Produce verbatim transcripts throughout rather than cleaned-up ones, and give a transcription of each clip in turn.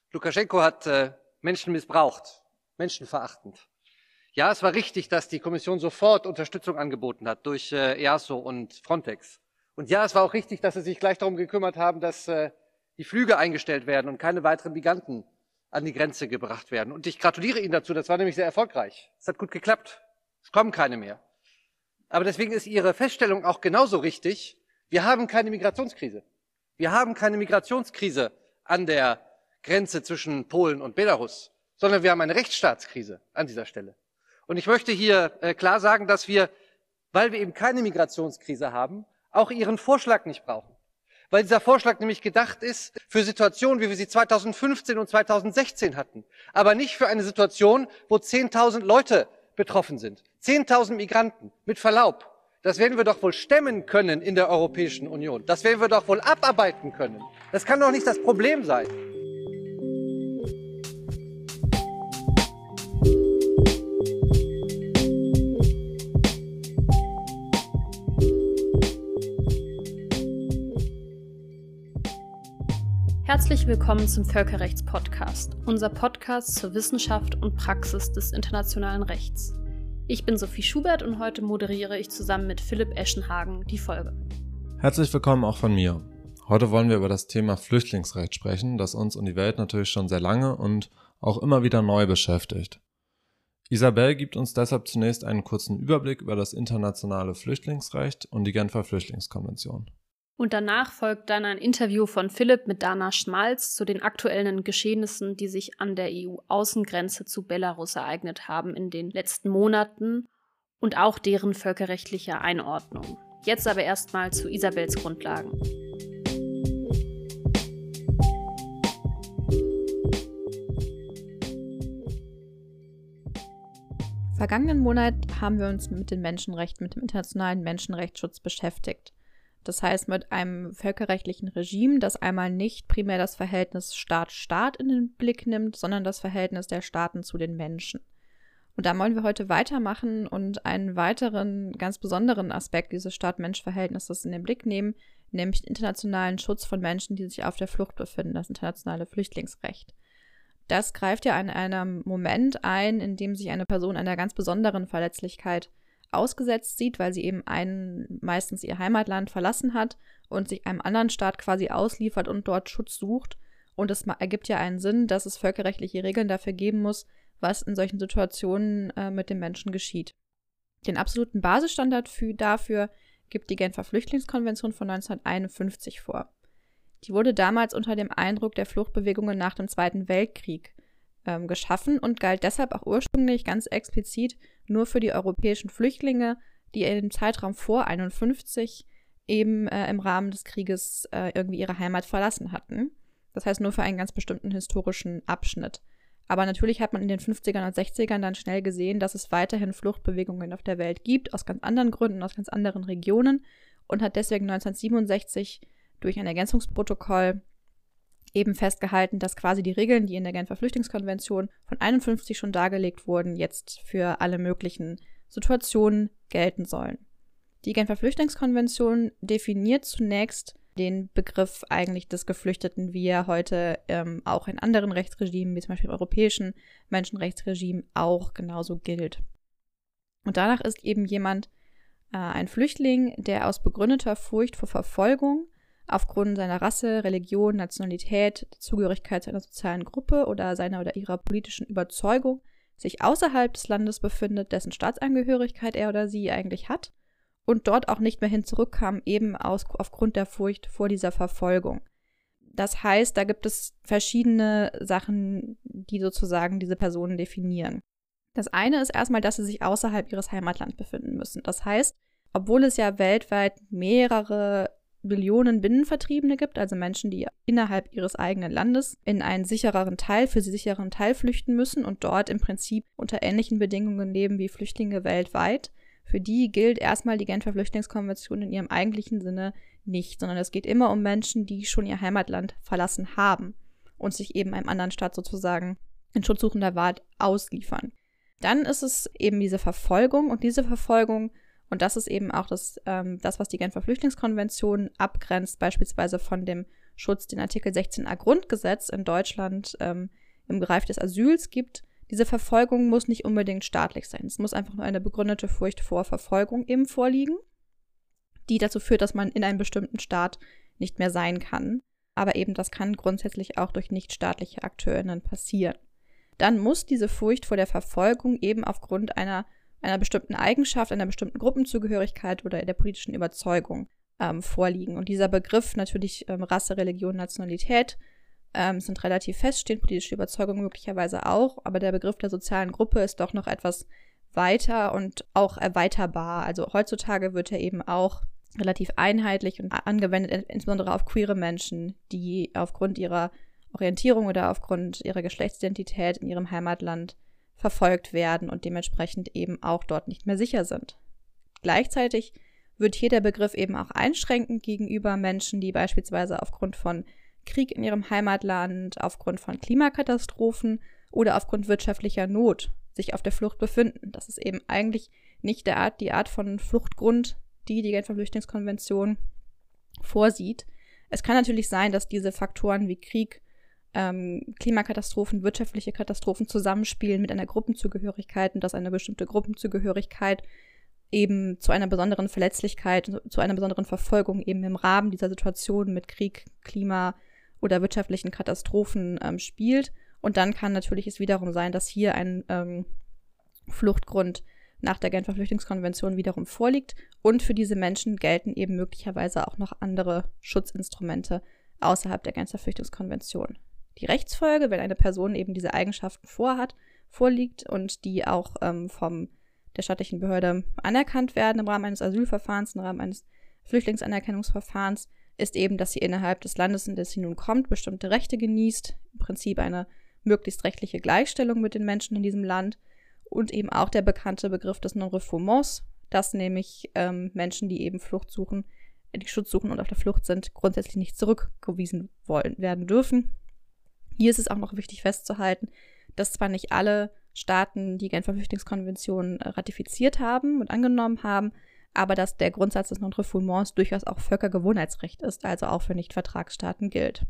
Lukaschenko hat äh, Menschen missbraucht, menschenverachtend. Ja, es war richtig, dass die Kommission sofort Unterstützung angeboten hat durch äh, E A S O und Frontex. Und ja, es war auch richtig, dass sie sich gleich darum gekümmert haben, dass äh, die Flüge eingestellt werden und keine weiteren Migranten an die Grenze gebracht werden. Und ich gratuliere Ihnen dazu, das war nämlich sehr erfolgreich. Es hat gut geklappt. Es kommen keine mehr. Aber deswegen ist Ihre Feststellung auch genauso richtig. Wir haben keine Migrationskrise. Wir haben keine Migrationskrise an der Grenze zwischen Polen und Belarus, sondern wir haben eine Rechtsstaatskrise an dieser Stelle. Und ich möchte hier äh, klar sagen, dass wir, weil wir eben keine Migrationskrise haben, auch Ihren Vorschlag nicht brauchen. Weil dieser Vorschlag nämlich gedacht ist für Situationen, wie wir sie zweitausendfünfzehn und zweitausendsechzehn hatten, aber nicht für eine Situation, wo zehntausend Leute betroffen sind. zehntausend Migranten, mit Verlaub. Das werden wir doch wohl stemmen können in der Europäischen Union. Das werden wir doch wohl abarbeiten können. Das kann doch nicht das Problem sein. Herzlich willkommen zum Völkerrechts-Podcast, unser Podcast zur Wissenschaft und Praxis des internationalen Rechts. Ich bin Sophie Schubert und heute moderiere ich zusammen mit Philipp Eschenhagen die Folge. Herzlich willkommen auch von mir. Heute wollen wir über das Thema Flüchtlingsrecht sprechen, das uns und die Welt natürlich schon sehr lange und auch immer wieder neu beschäftigt. Isabel gibt uns deshalb zunächst einen kurzen Überblick über das internationale Flüchtlingsrecht und die Genfer Flüchtlingskonvention. Und danach folgt dann ein Interview von Philipp mit Dana Schmalz zu den aktuellen Geschehnissen, die sich an der E U-Außengrenze zu Belarus ereignet haben in den letzten Monaten und auch deren völkerrechtliche Einordnung. Jetzt aber erstmal zu Isabels Grundlagen. Vergangenen Monat haben wir uns mit den Menschenrechten, mit dem internationalen Menschenrechtsschutz beschäftigt. Das heißt, mit einem völkerrechtlichen Regime, das einmal nicht primär das Verhältnis Staat-Staat in den Blick nimmt, sondern das Verhältnis der Staaten zu den Menschen. Und da wollen wir heute weitermachen und einen weiteren, ganz besonderen Aspekt dieses Staat-Mensch-Verhältnisses in den Blick nehmen, nämlich den internationalen Schutz von Menschen, die sich auf der Flucht befinden, das internationale Flüchtlingsrecht. Das greift ja an einem Moment ein, in dem sich eine Person einer ganz besonderen Verletzlichkeit ausgesetzt sieht, weil sie eben einen, meistens ihr Heimatland verlassen hat und sich einem anderen Staat quasi ausliefert und dort Schutz sucht. Und es ergibt ja einen Sinn, dass es völkerrechtliche Regeln dafür geben muss, was in solchen Situationen äh, mit dem Menschen geschieht. Den absoluten Basisstandard für, dafür gibt die Genfer Flüchtlingskonvention von neunzehnhunderteinundfünfzig vor. Die wurde damals unter dem Eindruck der Fluchtbewegungen nach dem Zweiten Weltkrieg ähm, geschaffen und galt deshalb auch ursprünglich ganz explizit nur für die europäischen Flüchtlinge, die im Zeitraum vor einundfünfzig eben äh, im Rahmen des Krieges äh, irgendwie ihre Heimat verlassen hatten. Das heißt nur für einen ganz bestimmten historischen Abschnitt. Aber natürlich hat man in den fünfzigern und sechzigern dann schnell gesehen, dass es weiterhin Fluchtbewegungen auf der Welt gibt, aus ganz anderen Gründen, aus ganz anderen Regionen und hat deswegen neunzehnhundertsiebenundsechzig durch ein Ergänzungsprotokoll eben festgehalten, dass quasi die Regeln, die in der Genfer Flüchtlingskonvention von einundfünfzig schon dargelegt wurden, jetzt für alle möglichen Situationen gelten sollen. Die Genfer Flüchtlingskonvention definiert zunächst den Begriff eigentlich des Geflüchteten, wie er heute ähm, auch in anderen Rechtsregimen, wie zum Beispiel im europäischen Menschenrechtsregime, auch genauso gilt. Und danach ist eben jemand äh, ein Flüchtling, der aus begründeter Furcht vor Verfolgung aufgrund seiner Rasse, Religion, Nationalität, Zugehörigkeit zu einer sozialen Gruppe oder seiner oder ihrer politischen Überzeugung sich außerhalb des Landes befindet, dessen Staatsangehörigkeit er oder sie eigentlich hat und dort auch nicht mehr hin zurückkam, eben aus, aufgrund der Furcht vor dieser Verfolgung. Das heißt, da gibt es verschiedene Sachen, die sozusagen diese Personen definieren. Das eine ist erstmal, dass sie sich außerhalb ihres Heimatlands befinden müssen. Das heißt, obwohl es ja weltweit mehrere Millionen Binnenvertriebene gibt, also Menschen, die innerhalb ihres eigenen Landes in einen sichereren Teil, für sie sicheren Teil flüchten müssen und dort im Prinzip unter ähnlichen Bedingungen leben wie Flüchtlinge weltweit. Für die gilt erstmal die Genfer Flüchtlingskonvention in ihrem eigentlichen Sinne nicht, sondern es geht immer um Menschen, die schon ihr Heimatland verlassen haben und sich eben einem anderen Staat sozusagen in schutzsuchender Art ausliefern. Dann ist es eben diese Verfolgung und diese Verfolgung, und das ist eben auch das, ähm, das, was die Genfer Flüchtlingskonvention abgrenzt, beispielsweise von dem Schutz den Artikel sechzehn a Grundgesetz in Deutschland ähm, im Bereich des Asyls gibt, diese Verfolgung muss nicht unbedingt staatlich sein. Es muss einfach nur eine begründete Furcht vor Verfolgung eben vorliegen, die dazu führt, dass man in einem bestimmten Staat nicht mehr sein kann. Aber eben das kann grundsätzlich auch durch nichtstaatliche AkteurInnen passieren. Dann muss diese Furcht vor der Verfolgung eben aufgrund einer, einer bestimmten Eigenschaft, einer bestimmten Gruppenzugehörigkeit oder der politischen Überzeugung ähm, vorliegen. Und dieser Begriff natürlich ähm, Rasse, Religion, Nationalität ähm, sind relativ feststehend, politische Überzeugung möglicherweise auch, aber der Begriff der sozialen Gruppe ist doch noch etwas weiter und auch erweiterbar. Also heutzutage wird er eben auch relativ einheitlich und angewendet, insbesondere auf queere Menschen, die aufgrund ihrer Orientierung oder aufgrund ihrer Geschlechtsidentität in ihrem Heimatland verfolgt werden und dementsprechend eben auch dort nicht mehr sicher sind. Gleichzeitig wird hier der Begriff eben auch einschränkend gegenüber Menschen, die beispielsweise aufgrund von Krieg in ihrem Heimatland, aufgrund von Klimakatastrophen oder aufgrund wirtschaftlicher Not sich auf der Flucht befinden. Das ist eben eigentlich nicht der Art, die Art von Fluchtgrund, die die Genfer Flüchtlingskonvention vorsieht. Es kann natürlich sein, dass diese Faktoren wie Krieg, ähm, Klimakatastrophen, wirtschaftliche Katastrophen zusammenspielen mit einer Gruppenzugehörigkeit und dass eine bestimmte Gruppenzugehörigkeit eben zu einer besonderen Verletzlichkeit, zu einer besonderen Verfolgung eben im Rahmen dieser Situation mit Krieg, Klima oder wirtschaftlichen Katastrophen ähm, spielt. Und dann kann natürlich es wiederum sein, dass hier ein ähm, Fluchtgrund nach der Genfer Flüchtlingskonvention wiederum vorliegt. Und für diese Menschen gelten eben möglicherweise auch noch andere Schutzinstrumente außerhalb der Genfer Flüchtlingskonvention. Die Rechtsfolge, wenn eine Person eben diese Eigenschaften vorhat, vorliegt und die auch ähm, vom der staatlichen Behörde anerkannt werden im Rahmen eines Asylverfahrens, im Rahmen eines Flüchtlingsanerkennungsverfahrens, ist eben, dass sie innerhalb des Landes, in das sie nun kommt, bestimmte Rechte genießt, im Prinzip eine möglichst rechtliche Gleichstellung mit den Menschen in diesem Land und eben auch der bekannte Begriff des Non-Refoulements, dass nämlich ähm, Menschen, die eben Flucht suchen, die Schutz suchen und auf der Flucht sind, grundsätzlich nicht zurückgewiesen wollen, werden dürfen. Hier ist es auch noch wichtig festzuhalten, dass zwar nicht alle Staaten die Genfer Flüchtlingskonvention ratifiziert haben und angenommen haben, aber dass der Grundsatz des Non-Refoulements durchaus auch Völkergewohnheitsrecht ist, also auch für Nicht-Vertragsstaaten gilt.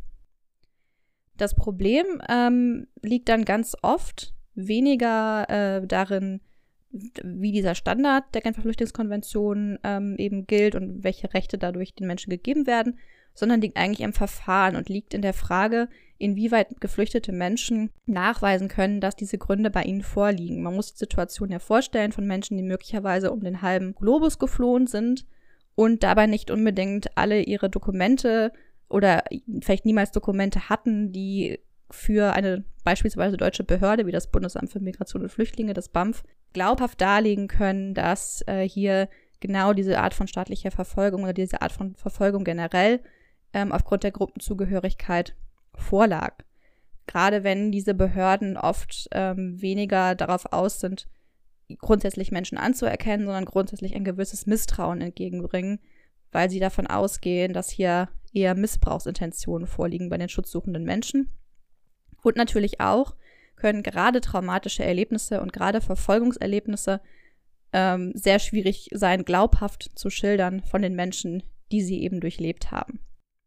Das Problem ähm, liegt dann ganz oft weniger äh, darin, wie dieser Standard der Genfer Flüchtlingskonvention ähm, eben gilt und welche Rechte dadurch den Menschen gegeben werden, sondern liegt eigentlich im Verfahren und liegt in der Frage, inwieweit geflüchtete Menschen nachweisen können, dass diese Gründe bei ihnen vorliegen. Man muss die Situation ja vorstellen von Menschen, die möglicherweise um den halben Globus geflohen sind und dabei nicht unbedingt alle ihre Dokumente oder vielleicht niemals Dokumente hatten, die für eine beispielsweise deutsche Behörde wie das Bundesamt für Migration und Flüchtlinge, das B A M F, glaubhaft darlegen können, dass äh, hier genau diese Art von staatlicher Verfolgung oder diese Art von Verfolgung generell ähm, aufgrund der Gruppenzugehörigkeit vorlag. Gerade wenn diese Behörden oft ähm, weniger darauf aus sind, grundsätzlich Menschen anzuerkennen, sondern grundsätzlich ein gewisses Misstrauen entgegenbringen, weil sie davon ausgehen, dass hier eher Missbrauchsintentionen vorliegen bei den schutzsuchenden Menschen. Und natürlich auch können gerade traumatische Erlebnisse und gerade Verfolgungserlebnisse ähm, sehr schwierig sein, glaubhaft zu schildern von den Menschen, die sie eben durchlebt haben.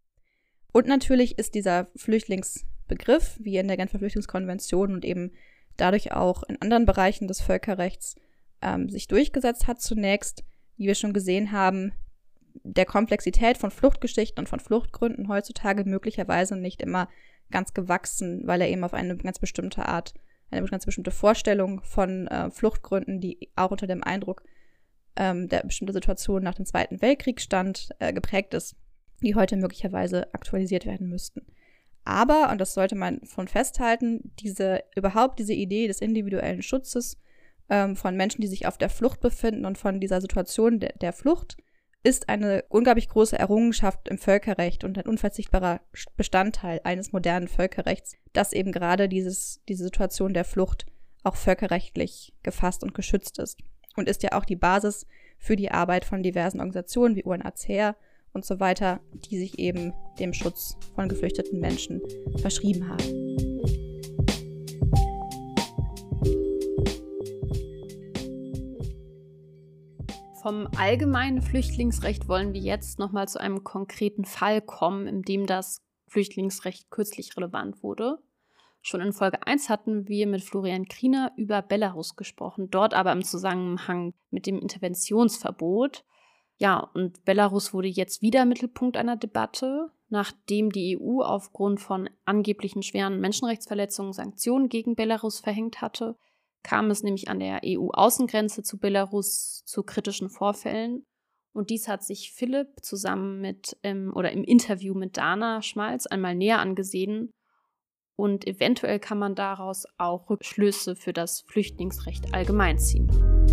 Und natürlich ist dieser Flüchtlingsbegriff, wie in der Genfer Flüchtlingskonvention und eben dadurch auch in anderen Bereichen des Völkerrechts ähm, sich durchgesetzt hat, zunächst, wie wir schon gesehen haben, der Komplexität von Fluchtgeschichten und von Fluchtgründen heutzutage möglicherweise nicht immer ganz gewachsen, weil er eben auf eine ganz bestimmte Art, eine ganz bestimmte Vorstellung von äh, Fluchtgründen, die auch unter dem Eindruck ähm, der bestimmten Situation nach dem Zweiten Weltkrieg stand, äh, geprägt ist, die heute möglicherweise aktualisiert werden müssten. Aber, und das sollte man von festhalten, diese überhaupt diese Idee des individuellen Schutzes ähm, von Menschen, die sich auf der Flucht befinden und von dieser Situation de- der Flucht, ist eine unglaublich große Errungenschaft im Völkerrecht und ein unverzichtbarer Bestandteil eines modernen Völkerrechts, dass eben gerade dieses, diese Situation der Flucht auch völkerrechtlich gefasst und geschützt ist. Und ist ja auch die Basis für die Arbeit von diversen Organisationen wie U N H C R und so weiter, die sich eben dem Schutz von geflüchteten Menschen verschrieben haben. Vom allgemeinen Flüchtlingsrecht wollen wir jetzt nochmal zu einem konkreten Fall kommen, in dem das Flüchtlingsrecht kürzlich relevant wurde. Schon in Folge eins hatten wir mit Florian Kriener über Belarus gesprochen, dort aber im Zusammenhang mit dem Interventionsverbot. Ja, und Belarus wurde jetzt wieder Mittelpunkt einer Debatte, nachdem die E U aufgrund von angeblichen schweren Menschenrechtsverletzungen Sanktionen gegen Belarus verhängt hatte, kam es nämlich an der E U-Außengrenze zu Belarus zu kritischen Vorfällen. Und dies hat sich Philipp zusammen mit ähm, oder im Interview mit Dana Schmalz einmal näher angesehen. Und eventuell kann man daraus auch Rückschlüsse für das Flüchtlingsrecht allgemein ziehen.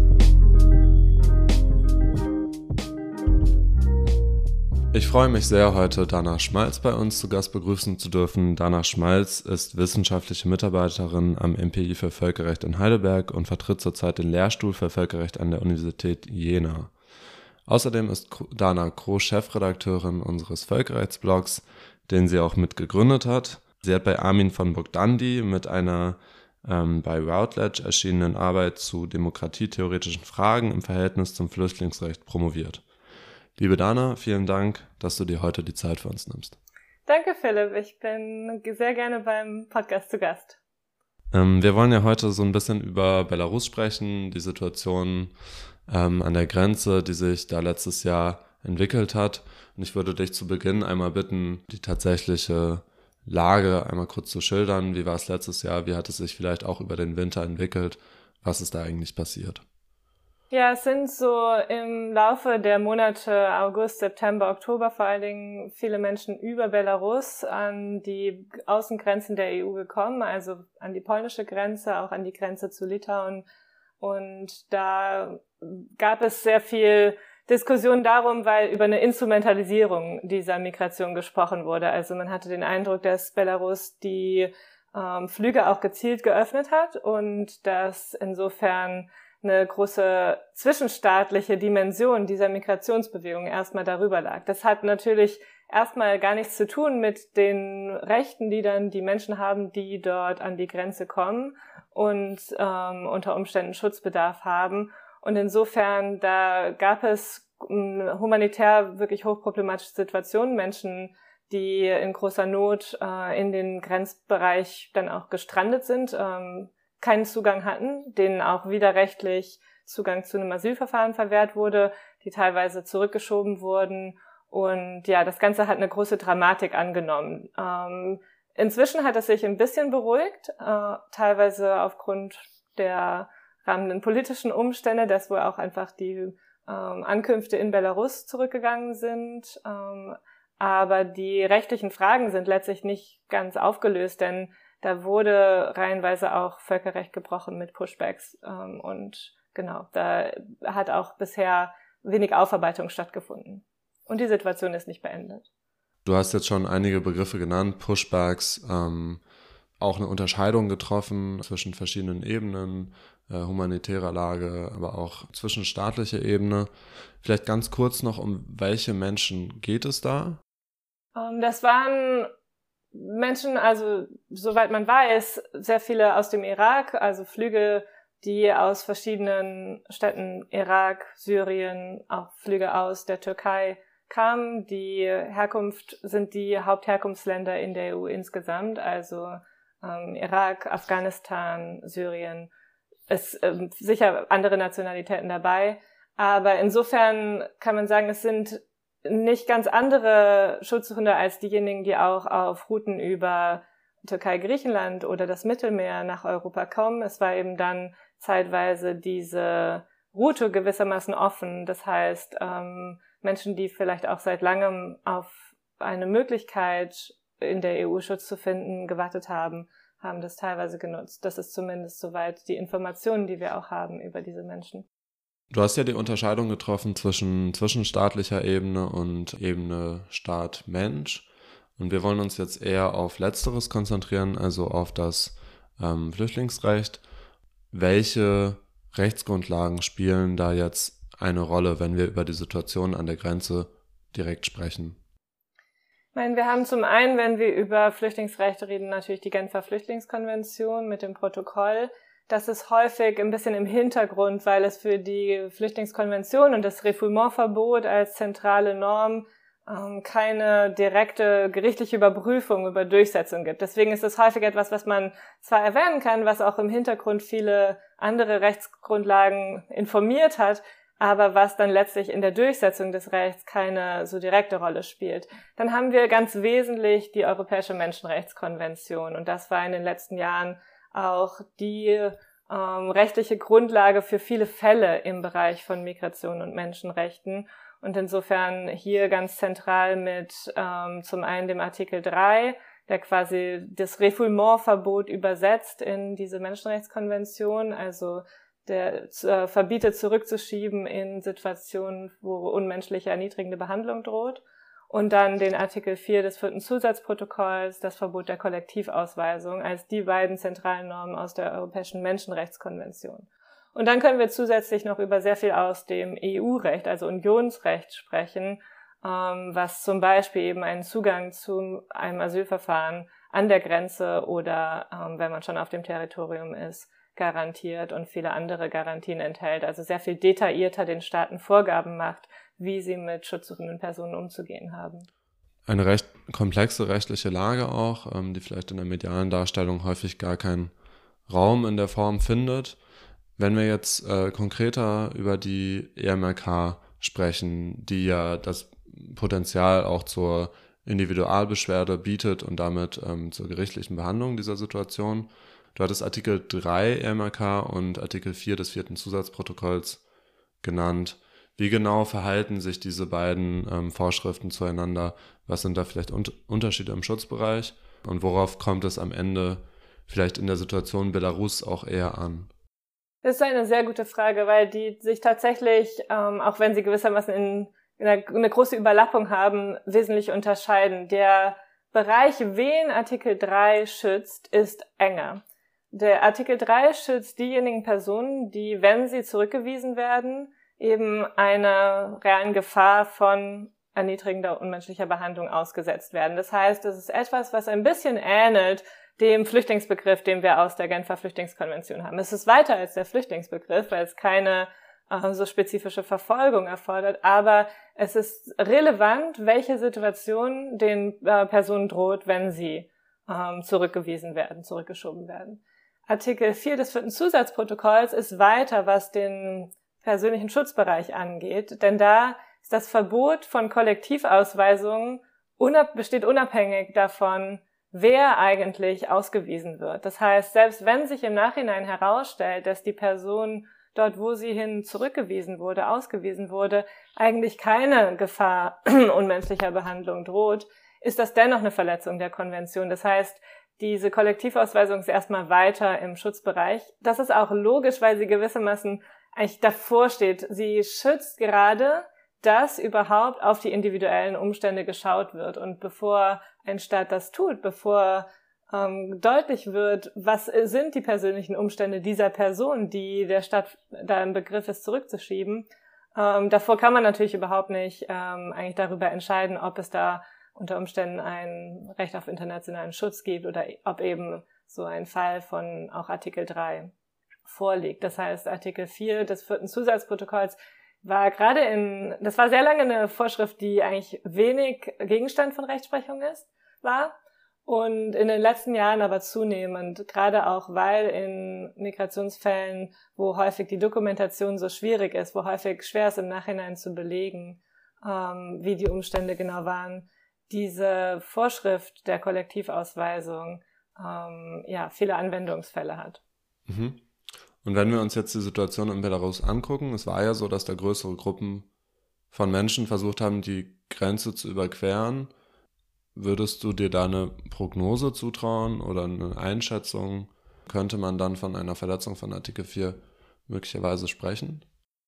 Ich freue mich sehr, heute Dana Schmalz bei uns zu Gast begrüßen zu dürfen. Dana Schmalz ist wissenschaftliche Mitarbeiterin am M P I für Völkerrecht in Heidelberg und vertritt zurzeit den Lehrstuhl für Völkerrecht an der Universität Jena. Außerdem ist Dana Co-Chefredakteurin unseres Völkerrechtsblogs, den sie auch mitgegründet hat. Sie hat bei Armin von Bogdandi mit einer ähm, bei Routledge erschienenen Arbeit zu demokratietheoretischen Fragen im Verhältnis zum Flüchtlingsrecht promoviert. Liebe Dana, vielen Dank, dass du dir heute die Zeit für uns nimmst. Danke, Philipp. Ich bin sehr gerne beim Podcast zu Gast. Ähm, wir wollen ja heute so ein bisschen über Belarus sprechen, die Situation ähm, an der Grenze, die sich da letztes Jahr entwickelt hat. Und ich würde dich zu Beginn einmal bitten, die tatsächliche Lage einmal kurz zu schildern. Wie war es letztes Jahr? Wie hat es sich vielleicht auch über den Winter entwickelt? Was ist da eigentlich passiert? Ja, es sind so im Laufe der Monate August, September, Oktober vor allen Dingen viele Menschen über Belarus an die Außengrenzen der E U gekommen, also an die polnische Grenze, auch an die Grenze zu Litauen. Und da gab es sehr viel Diskussion darum, weil über eine Instrumentalisierung dieser Migration gesprochen wurde. Also man hatte den Eindruck, dass Belarus die ähm, Flüge auch gezielt geöffnet hat und dass insofern eine große zwischenstaatliche Dimension dieser Migrationsbewegung erstmal darüber lag. Das hat natürlich erstmal gar nichts zu tun mit den Rechten, die dann die Menschen haben, die dort an die Grenze kommen und ähm, unter Umständen Schutzbedarf haben. Und insofern, da gab es ähm, humanitär wirklich hochproblematische Situationen, Menschen, die in großer Not äh, in den Grenzbereich dann auch gestrandet sind, ähm, keinen Zugang hatten, denen auch widerrechtlich Zugang zu einem Asylverfahren verwehrt wurde, die teilweise zurückgeschoben wurden. Und ja, das Ganze hat eine große Dramatik angenommen. Ähm, inzwischen hat es sich ein bisschen beruhigt, äh, teilweise aufgrund der rahmenden politischen Umstände, dass wohl auch einfach die ähm, Ankünfte in Belarus zurückgegangen sind. Ähm, aber die rechtlichen Fragen sind letztlich nicht ganz aufgelöst, denn da wurde reihenweise auch Völkerrecht gebrochen mit Pushbacks. Ähm, und genau, da hat auch bisher wenig Aufarbeitung stattgefunden. Und die Situation ist nicht beendet. Du hast jetzt schon einige Begriffe genannt, Pushbacks, ähm, auch eine Unterscheidung getroffen zwischen verschiedenen Ebenen, äh, humanitärer Lage, aber auch zwischenstaatliche Ebene. Vielleicht ganz kurz noch, um welche Menschen geht es da? Ähm, das waren Menschen, also soweit man weiß, sehr viele aus dem Irak, also Flüge, die aus verschiedenen Städten, Irak, Syrien, auch Flüge aus der Türkei kamen. Die Herkunft sind die Hauptherkunftsländer in der E U insgesamt, also ähm, Irak, Afghanistan, Syrien. Es ähm, sicher andere Nationalitäten dabei, aber insofern kann man sagen, es sind nicht ganz andere Schutzsuchende als diejenigen, die auch auf Routen über Türkei, Griechenland oder das Mittelmeer nach Europa kommen. Es war eben dann zeitweise diese Route gewissermaßen offen. Das heißt, ähm, Menschen, die vielleicht auch seit langem auf eine Möglichkeit, in der E U Schutz zu finden, gewartet haben, haben das teilweise genutzt. Das ist zumindest soweit die Informationen, die wir auch haben über diese Menschen. Du hast ja die Unterscheidung getroffen zwischen zwischenstaatlicher Ebene und Ebene Staat-Mensch. Und wir wollen uns jetzt eher auf Letzteres konzentrieren, also auf das ähm, Flüchtlingsrecht. Welche Rechtsgrundlagen spielen da jetzt eine Rolle, wenn wir über die Situation an der Grenze direkt sprechen? Ich meine, wir haben zum einen, wenn wir über Flüchtlingsrecht reden, natürlich die Genfer Flüchtlingskonvention mit dem Protokoll. Das ist häufig ein bisschen im Hintergrund, weil es für die Flüchtlingskonvention und das Refoulementverbot als zentrale Norm ähm, keine direkte gerichtliche Überprüfung über Durchsetzung gibt. Deswegen ist es häufig etwas, was man zwar erwähnen kann, was auch im Hintergrund viele andere Rechtsgrundlagen informiert hat, aber was dann letztlich in der Durchsetzung des Rechts keine so direkte Rolle spielt. Dann haben wir ganz wesentlich die Europäische Menschenrechtskonvention, und das war in den letzten Jahren auch die ähm, rechtliche Grundlage für viele Fälle im Bereich von Migration und Menschenrechten, und insofern hier ganz zentral mit ähm, zum einen dem Artikel drei, der quasi das Refoulement-Verbot übersetzt in diese Menschenrechtskonvention, also der äh, verbietet, zurückzuschieben in Situationen, wo unmenschliche, erniedrigende Behandlung droht. Und dann den Artikel vier des vierten Zusatzprotokolls, das Verbot der Kollektivausweisung, als die beiden zentralen Normen aus der Europäischen Menschenrechtskonvention. Und dann können wir zusätzlich noch über sehr viel aus dem E U-Recht, also Unionsrecht, sprechen, ähm, was zum Beispiel eben einen Zugang zu einem Asylverfahren an der Grenze oder, ähm, wenn man schon auf dem Territorium ist, garantiert und viele andere Garantien enthält, also sehr viel detaillierter den Staaten Vorgaben macht, wie sie mit schutzsuchenden Personen umzugehen haben. Eine recht komplexe rechtliche Lage auch, ähm, die vielleicht in der medialen Darstellung häufig gar keinen Raum in der Form findet. Wenn wir jetzt äh, konkreter über die E M R K sprechen, die ja das Potenzial auch zur Individualbeschwerde bietet und damit ähm, zur gerichtlichen Behandlung dieser Situation. Du hattest Artikel drei E M R K und Artikel vier des vierten Zusatzprotokolls genannt. Wie genau verhalten sich diese beiden ähm, Vorschriften zueinander? Was sind da vielleicht un- Unterschiede im Schutzbereich? Und worauf kommt es am Ende vielleicht in der Situation Belarus auch eher an? Das ist eine sehr gute Frage, weil die sich tatsächlich, ähm, auch wenn sie gewissermaßen in, in eine, eine große Überlappung haben, wesentlich unterscheiden. Der Bereich, wen Artikel drei schützt, ist enger. Der Artikel drei schützt diejenigen Personen, die, wenn sie zurückgewiesen werden, eben einer realen Gefahr von erniedrigender, unmenschlicher Behandlung ausgesetzt werden. Das heißt, es ist etwas, was ein bisschen ähnelt dem Flüchtlingsbegriff, den wir aus der Genfer Flüchtlingskonvention haben. Es ist weiter als der Flüchtlingsbegriff, weil es keine äh, so spezifische Verfolgung erfordert, aber es ist relevant, welche Situation den äh, Personen droht, wenn sie ähm, zurückgewiesen werden, zurückgeschoben werden. Artikel vier des vierten Zusatzprotokolls ist weiter, was den persönlichen Schutzbereich angeht, denn da ist das Verbot von Kollektivausweisungen unab- besteht unabhängig davon, wer eigentlich ausgewiesen wird. Das heißt, selbst wenn sich im Nachhinein herausstellt, dass die Person dort, wo sie hin zurückgewiesen wurde, ausgewiesen wurde, eigentlich keine Gefahr unmenschlicher Behandlung droht, ist das dennoch eine Verletzung der Konvention. Das heißt, diese Kollektivausweisung ist erstmal weiter im Schutzbereich. Das ist auch logisch, weil sie gewissermaßen eigentlich davor steht. Sie schützt gerade, dass überhaupt auf die individuellen Umstände geschaut wird. Und bevor ein Staat das tut, bevor ähm, deutlich wird, was sind die persönlichen Umstände dieser Person, die der Staat da im Begriff ist, zurückzuschieben, ähm, davor kann man natürlich überhaupt nicht ähm, eigentlich darüber entscheiden, ob es da unter Umständen ein Recht auf internationalen Schutz gibt oder ob eben so ein Fall von auch Artikel drei vorliegt. Das heißt, Artikel vier des vierten Zusatzprotokolls war gerade in, das war sehr lange eine Vorschrift, die eigentlich wenig Gegenstand von Rechtsprechung ist, war. Und in den letzten Jahren aber zunehmend, gerade auch weil in Migrationsfällen, wo häufig die Dokumentation so schwierig ist, wo häufig schwer ist im Nachhinein zu belegen, ähm, wie die Umstände genau waren, diese Vorschrift der Kollektivausweisung ähm, ja viele Anwendungsfälle hat. Mhm. Und wenn wir uns jetzt die Situation in Belarus angucken, es war ja so, dass da größere Gruppen von Menschen versucht haben, die Grenze zu überqueren. Würdest du dir da eine Prognose zutrauen oder eine Einschätzung? Könnte man dann von einer Verletzung von Artikel vier möglicherweise sprechen?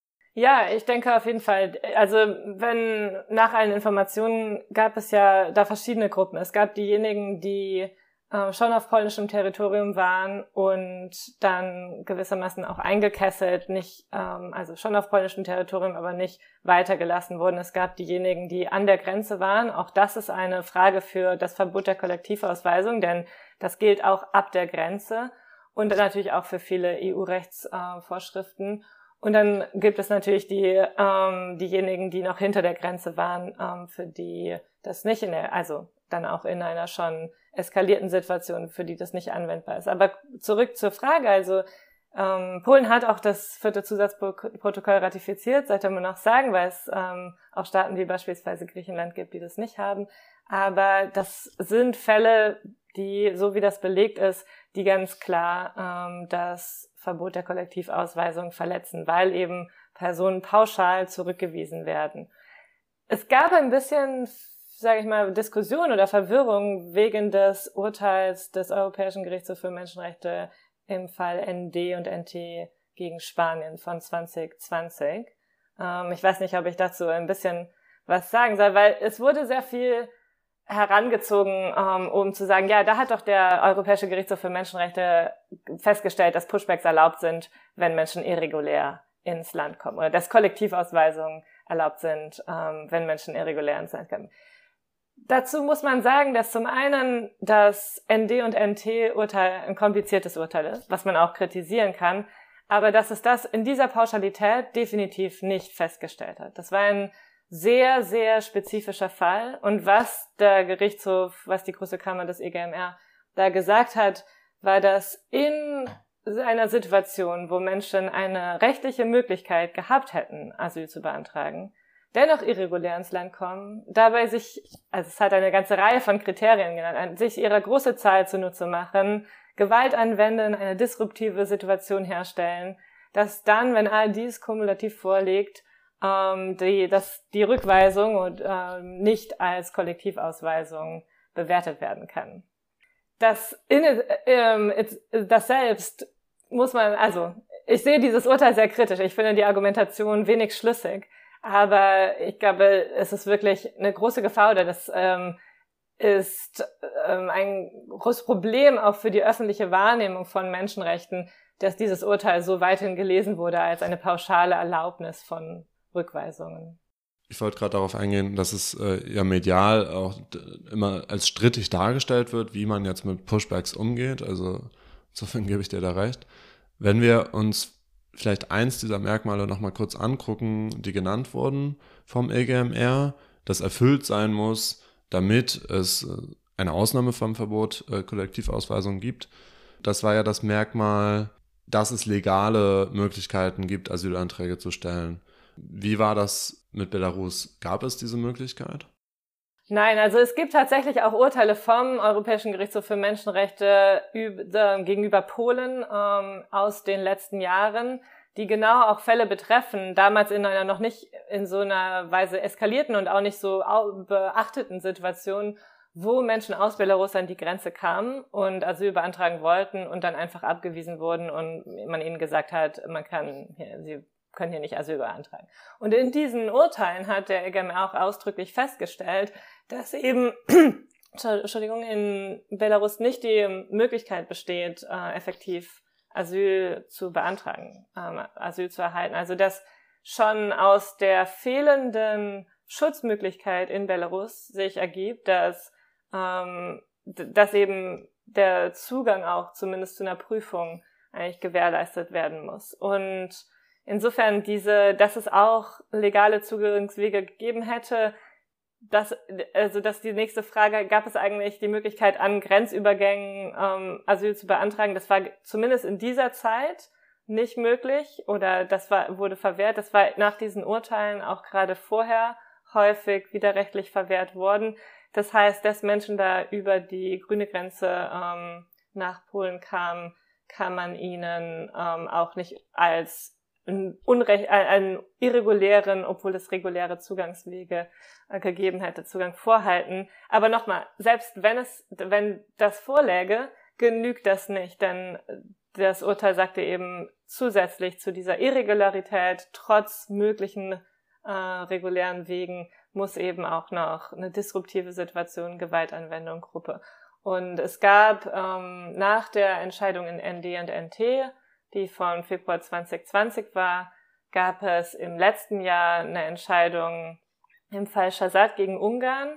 Ja, ich denke auf jeden Fall. Also wenn nach allen Informationen gab es ja da verschiedene Gruppen. Es gab diejenigen, die äh, schon auf polnischem Territorium waren und dann gewissermaßen auch eingekesselt, nicht ähm, also schon auf polnischem Territorium, aber nicht weitergelassen wurden. Es gab diejenigen, die an der Grenze waren. Auch das ist eine Frage für das Verbot der Kollektivausweisung, denn das gilt auch ab der Grenze und natürlich auch für viele E U-Rechtsvorschriften. Und dann gibt es natürlich die ähm, diejenigen, die noch hinter der Grenze waren, ähm, für die das nicht in der, also dann auch in einer schon eskalierten Situation, für die das nicht anwendbar ist. Aber zurück zur Frage, also ähm, Polen hat auch das vierte Zusatzprotokoll ratifiziert, sollte man noch sagen, weil es ähm, auch Staaten wie beispielsweise Griechenland gibt, die das nicht haben. Aber das sind Fälle, die, so wie das belegt ist, die ganz klar ähm, das Verbot der Kollektivausweisung verletzen, weil eben Personen pauschal zurückgewiesen werden. Es gab ein bisschen, sage ich mal, Diskussion oder Verwirrung wegen des Urteils des Europäischen Gerichtshofs für Menschenrechte im Fall N D und N T gegen Spanien von zwanzig zwanzig. Ähm, ich weiß nicht, ob ich dazu ein bisschen was sagen soll, weil es wurde sehr viel herangezogen, um, um zu sagen, ja, da hat doch der Europäische Gerichtshof für Menschenrechte festgestellt, dass Pushbacks erlaubt sind, wenn Menschen irregulär ins Land kommen, oder dass Kollektivausweisungen erlaubt sind, um, wenn Menschen irregulär ins Land kommen. Dazu muss man sagen, dass zum einen das N D- und N T-Urteil ein kompliziertes Urteil ist, was man auch kritisieren kann, aber dass es das in dieser Pauschalität definitiv nicht festgestellt hat. Das war ein sehr, sehr spezifischer Fall. Und was der Gerichtshof, was die Große Kammer des E G M R da gesagt hat, war, dass in einer Situation, wo Menschen eine rechtliche Möglichkeit gehabt hätten, Asyl zu beantragen, dennoch irregulär ins Land kommen, dabei sich, also es hat eine ganze Reihe von Kriterien genannt, sich ihre große Zahl zunutze machen, Gewalt anwenden, eine disruptive Situation herstellen, dass dann, wenn all dies kumulativ vorliegt, ähm, die, dass die Rückweisung und, ähm, nicht als Kollektivausweisung bewertet werden kann. Das, in, ähm, das selbst muss man, also ich sehe dieses Urteil sehr kritisch. Ich finde die Argumentation wenig schlüssig. Aber ich glaube, es ist wirklich eine große Gefahr, oder das ähm, ist ähm, ein großes Problem auch für die öffentliche Wahrnehmung von Menschenrechten, dass dieses Urteil so weithin gelesen wurde als eine pauschale Erlaubnis von Rückweisungen. Ich wollte gerade darauf eingehen, dass es äh, ja medial auch d- immer als strittig dargestellt wird, wie man jetzt mit Pushbacks umgeht. Also insofern gebe ich dir da recht. Wenn wir uns vielleicht eins dieser Merkmale nochmal kurz angucken, die genannt wurden vom E G M R, das erfüllt sein muss, damit es äh, eine Ausnahme vom Verbot äh, Kollektivausweisung gibt. Das war ja das Merkmal, dass es legale Möglichkeiten gibt, Asylanträge zu stellen. Wie war das mit Belarus? Gab es diese Möglichkeit? Nein, also es gibt tatsächlich auch Urteile vom Europäischen Gerichtshof für Menschenrechte üb- gegenüber Polen ähm, aus den letzten Jahren, die genau auch Fälle betreffen, damals in einer noch nicht in so einer Weise eskalierten und auch nicht so beachteten Situation, wo Menschen aus Belarus an die Grenze kamen und Asyl beantragen wollten und dann einfach abgewiesen wurden und man ihnen gesagt hat, man kann hier, sie können hier nicht Asyl beantragen. Und in diesen Urteilen hat der E G M R auch ausdrücklich festgestellt, dass eben, Entschuldigung, in Belarus nicht die Möglichkeit besteht, äh, effektiv Asyl zu beantragen, ähm, Asyl zu erhalten. Also dass schon aus der fehlenden Schutzmöglichkeit in Belarus sich ergibt, dass, ähm, dass eben der Zugang auch zumindest zu einer Prüfung eigentlich gewährleistet werden muss. Und insofern diese, dass es auch legale Zugangswege gegeben hätte, dass, also, dass die nächste Frage, gab es eigentlich die Möglichkeit, an Grenzübergängen ähm, Asyl zu beantragen? Das war zumindest in dieser Zeit nicht möglich oder das war, wurde verwehrt. Das war nach diesen Urteilen auch gerade vorher häufig widerrechtlich verwehrt worden. Das heißt, dass Menschen da über die grüne Grenze ähm, nach Polen kamen, kann man ihnen ähm, auch nicht als einen, unrecht, einen irregulären, obwohl es reguläre Zugangswege äh, gegeben hätte, Zugang vorhalten. Aber nochmal, selbst wenn es, wenn das vorläge, genügt das nicht, denn das Urteil sagte eben zusätzlich zu dieser Irregularität, trotz möglichen äh, regulären Wegen, muss eben auch noch eine disruptive Situation, Gewaltanwendung, Gruppe. Und es gab ähm, nach der Entscheidung in N D und N T, die von Februar zwanzig zwanzig war, gab es im letzten Jahr eine Entscheidung im Fall Shahzad gegen Ungarn,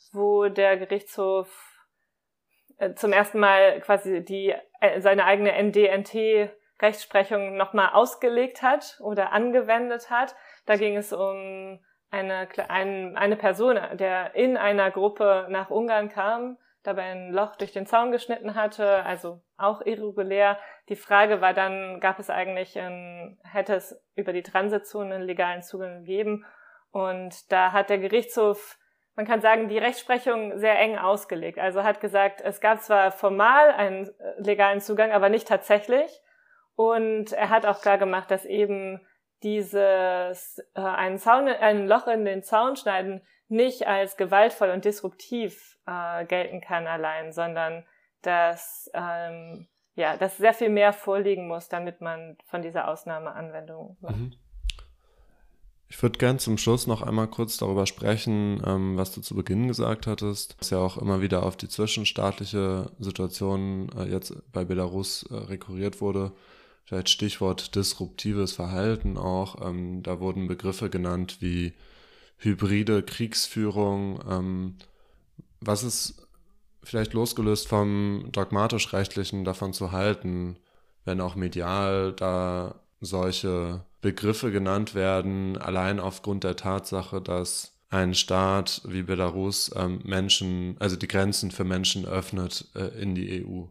wo der Gerichtshof äh, zum ersten Mal quasi die äh, seine eigene N D N T Rechtsprechung nochmal ausgelegt hat oder angewendet hat. Da ging es um eine, eine Person, der in einer Gruppe nach Ungarn kam, dabei ein Loch durch den Zaun geschnitten hatte, also auch irregulär. Die Frage war dann, gab es eigentlich, ein, hätte es über die Transitzone einen legalen Zugang gegeben? Und da hat der Gerichtshof, man kann sagen, die Rechtsprechung sehr eng ausgelegt. Also hat gesagt, es gab zwar formal einen legalen Zugang, aber nicht tatsächlich. Und er hat auch klar gemacht, dass eben dieses äh, einen Zaun, ein Loch in den Zaun schneiden nicht als gewaltvoll und disruptiv äh, gelten kann allein, sondern dass ähm, ja, dass sehr viel mehr vorliegen muss, damit man von dieser Ausnahmeanwendung macht. Mhm. Ich würde gern zum Schluss noch einmal kurz darüber sprechen, ähm, was du zu Beginn gesagt hattest, dass ja auch immer wieder auf die zwischenstaatliche Situation äh, jetzt bei Belarus äh, rekurriert wurde. Vielleicht Stichwort disruptives Verhalten auch. Ähm, da wurden Begriffe genannt wie hybride Kriegsführung. Ähm, was ist vielleicht losgelöst vom dogmatisch-rechtlichen davon zu halten, wenn auch medial da solche Begriffe genannt werden, allein aufgrund der Tatsache, dass ein Staat wie Belarus ähm, Menschen, also die Grenzen für Menschen öffnet äh, in die E U?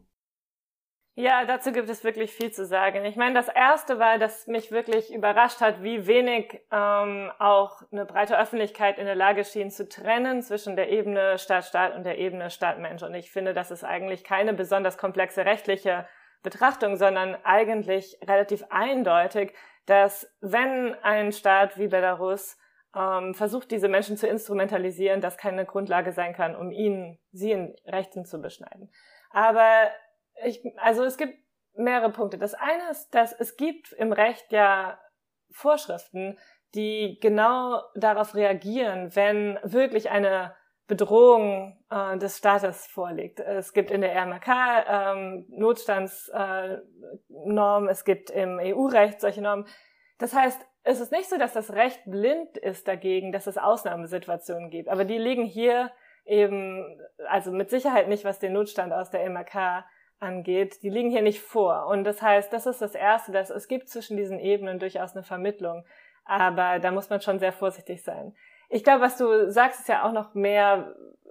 Ja, dazu gibt es wirklich viel zu sagen. Ich meine, das Erste war, dass mich wirklich überrascht hat, wie wenig ähm, auch eine breite Öffentlichkeit in der Lage schien zu trennen zwischen der Ebene Staat-Staat und der Ebene Staat-Mensch. Und ich finde, das ist eigentlich keine besonders komplexe rechtliche Betrachtung, sondern eigentlich relativ eindeutig, dass wenn ein Staat wie Belarus ähm, versucht, diese Menschen zu instrumentalisieren, das keine Grundlage sein kann, um ihnen, sie in Rechten zu beschneiden. Aber Ich, also es gibt mehrere Punkte. Das eine ist, dass es gibt im Recht ja Vorschriften, die genau darauf reagieren, wenn wirklich eine Bedrohung äh, des Staates vorliegt. Es gibt in der R M R K ähm, Notstandsnormen, äh, es gibt im E U-Recht solche Normen. Das heißt, es ist nicht so, dass das Recht blind ist dagegen, dass es Ausnahmesituationen gibt. Aber die liegen hier eben, also mit Sicherheit nicht, was den Notstand aus der R M R K angeht, die liegen hier nicht vor. Und das heißt, das ist das Erste, dass es gibt zwischen diesen Ebenen durchaus eine Vermittlung. Aber da muss man schon sehr vorsichtig sein. Ich glaube, was du sagst, ist ja auch noch mehr,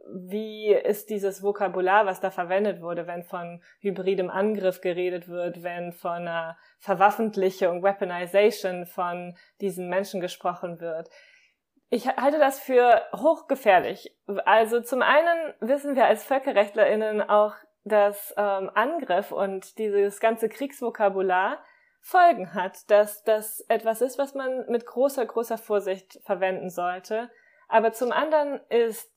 wie ist dieses Vokabular, was da verwendet wurde, wenn von hybridem Angriff geredet wird, wenn von einer Verwaffentlichung, Weaponization von diesen Menschen gesprochen wird. Ich halte das für hochgefährlich. Also zum einen wissen wir als VölkerrechtlerInnen auch, dass ähm, Angriff und dieses ganze Kriegsvokabular Folgen hat, dass das etwas ist, was man mit großer, großer Vorsicht verwenden sollte. Aber zum anderen ist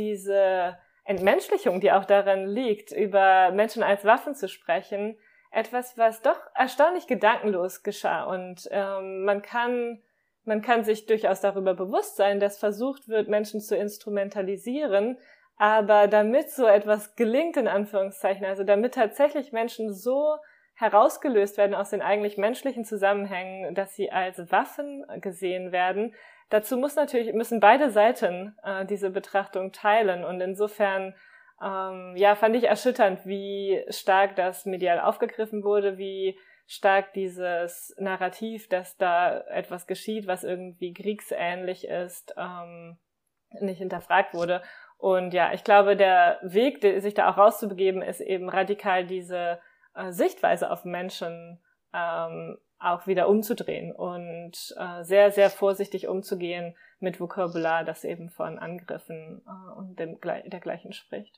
diese Entmenschlichung, die auch darin liegt, über Menschen als Waffen zu sprechen, etwas, was doch erstaunlich gedankenlos geschah. Und ähm, man kann, man kann sich durchaus darüber bewusst sein, dass versucht wird, Menschen zu instrumentalisieren. Aber damit so etwas gelingt, in Anführungszeichen, also damit tatsächlich Menschen so herausgelöst werden aus den eigentlich menschlichen Zusammenhängen, dass sie als Waffen gesehen werden, dazu muss natürlich, müssen beide Seiten äh, diese Betrachtung teilen. Und insofern, ähm, ja, fand ich erschütternd, wie stark das medial aufgegriffen wurde, wie stark dieses Narrativ, dass da etwas geschieht, was irgendwie kriegsähnlich ist, ähm, nicht hinterfragt wurde. Und ja, ich glaube, der Weg, sich da auch rauszubegeben, ist eben radikal diese äh, Sichtweise auf Menschen ähm, auch wieder umzudrehen und äh, sehr, sehr vorsichtig umzugehen mit Vokabular, das eben von Angriffen äh, und dem, dergleichen spricht.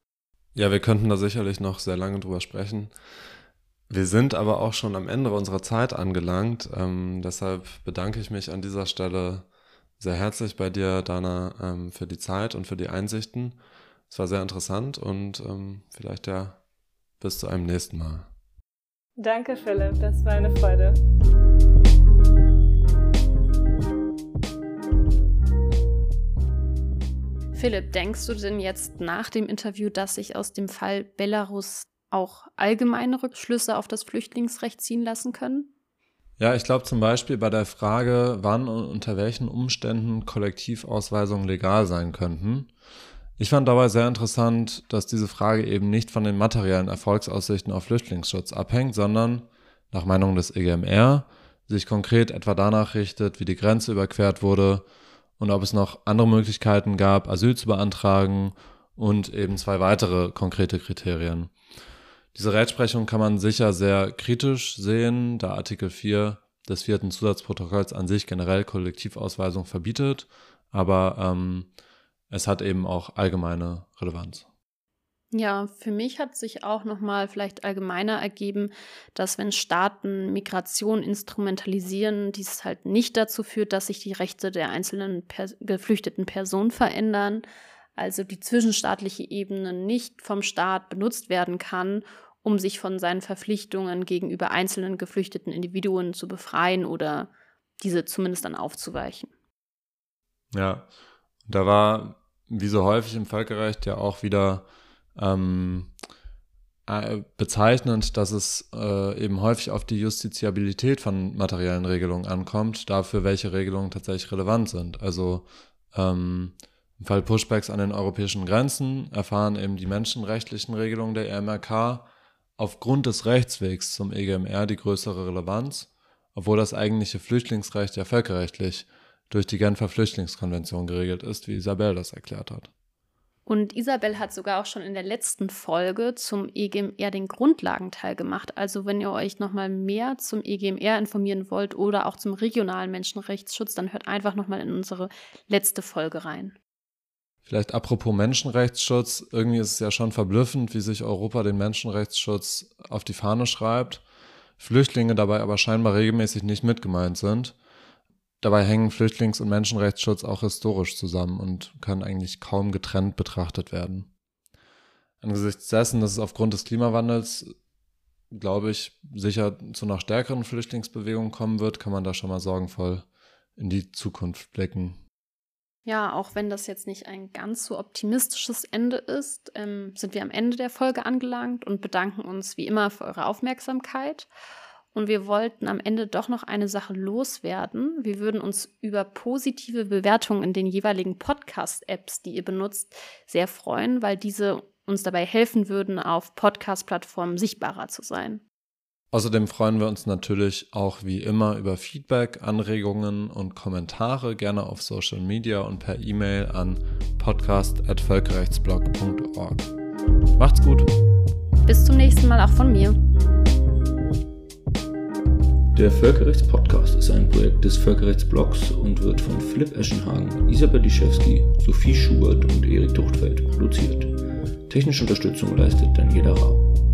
Ja, wir könnten da sicherlich noch sehr lange drüber sprechen. Wir sind aber auch schon am Ende unserer Zeit angelangt. Ähm, deshalb bedanke ich mich an dieser Stelle sehr herzlich bei dir, Dana, ähm, für die Zeit und für die Einsichten. Es war sehr interessant und ähm, vielleicht ja bis zu einem nächsten Mal. Danke, Philipp. Das war eine Freude. Philipp, denkst du denn jetzt nach dem Interview, dass sich aus dem Fall Belarus auch allgemeine Rückschlüsse auf das Flüchtlingsrecht ziehen lassen können? Ja, ich glaube zum Beispiel bei der Frage, wann und unter welchen Umständen Kollektivausweisungen legal sein könnten. Ich fand dabei sehr interessant, dass diese Frage eben nicht von den materiellen Erfolgsaussichten auf Flüchtlingsschutz abhängt, sondern nach Meinung des E G M R sich konkret etwa danach richtet, wie die Grenze überquert wurde und ob es noch andere Möglichkeiten gab, Asyl zu beantragen und eben zwei weitere konkrete Kriterien. Diese Rechtsprechung kann man sicher sehr kritisch sehen, da Artikel vier des vierten Zusatzprotokolls an sich generell Kollektivausweisung verbietet, aber ähm, es hat eben auch allgemeine Relevanz. Ja, für mich hat sich auch nochmal vielleicht allgemeiner ergeben, dass wenn Staaten Migration instrumentalisieren, dies halt nicht dazu führt, dass sich die Rechte der einzelnen per- geflüchteten Personen verändern, also die zwischenstaatliche Ebene nicht vom Staat benutzt werden kann, um sich von seinen Verpflichtungen gegenüber einzelnen geflüchteten Individuen zu befreien oder diese zumindest dann aufzuweichen. Ja, da war, wie so häufig im Völkerrecht, ja auch wieder ähm, äh, bezeichnend, dass es äh, eben häufig auf die Justiziabilität von materiellen Regelungen ankommt, dafür, welche Regelungen tatsächlich relevant sind. Also ähm, im Fall Pushbacks an den europäischen Grenzen erfahren eben die menschenrechtlichen Regelungen der E M R K aufgrund des Rechtswegs zum E G M R die größere Relevanz, obwohl das eigentliche Flüchtlingsrecht ja völkerrechtlich durch die Genfer Flüchtlingskonvention geregelt ist, wie Isabel das erklärt hat. Und Isabel hat sogar auch schon in der letzten Folge zum E G M R den Grundlagenteil gemacht. Also wenn ihr euch nochmal mehr zum E G M R informieren wollt oder auch zum regionalen Menschenrechtsschutz, dann hört einfach nochmal in unsere letzte Folge rein. Vielleicht apropos Menschenrechtsschutz, irgendwie ist es ja schon verblüffend, wie sich Europa den Menschenrechtsschutz auf die Fahne schreibt, Flüchtlinge dabei aber scheinbar regelmäßig nicht mitgemeint sind. Dabei hängen Flüchtlings- und Menschenrechtsschutz auch historisch zusammen und können eigentlich kaum getrennt betrachtet werden. Angesichts dessen, dass es aufgrund des Klimawandels, glaube ich, sicher zu noch stärkeren Flüchtlingsbewegungen kommen wird, kann man da schon mal sorgenvoll in die Zukunft blicken. Ja, auch wenn das jetzt nicht ein ganz so optimistisches Ende ist, ähm, sind wir am Ende der Folge angelangt und bedanken uns wie immer für eure Aufmerksamkeit. Und wir wollten am Ende doch noch eine Sache loswerden. Wir würden uns über positive Bewertungen in den jeweiligen Podcast-Apps, die ihr benutzt, sehr freuen, weil diese uns dabei helfen würden, auf Podcast-Plattformen sichtbarer zu sein. Außerdem freuen wir uns natürlich auch wie immer über Feedback, Anregungen und Kommentare, gerne auf Social Media und per E-Mail an podcast at völkerrechtsblog punkt org. Macht's gut! Bis zum nächsten Mal auch von mir. Der Völkerrechtspodcast ist ein Projekt des Völkerrechtsblogs und wird von Philipp Eschenhagen, Isabel Liszewski, Sophie Schubert und Erik Tuchtfeld produziert. Technische Unterstützung leistet Daniela Rau.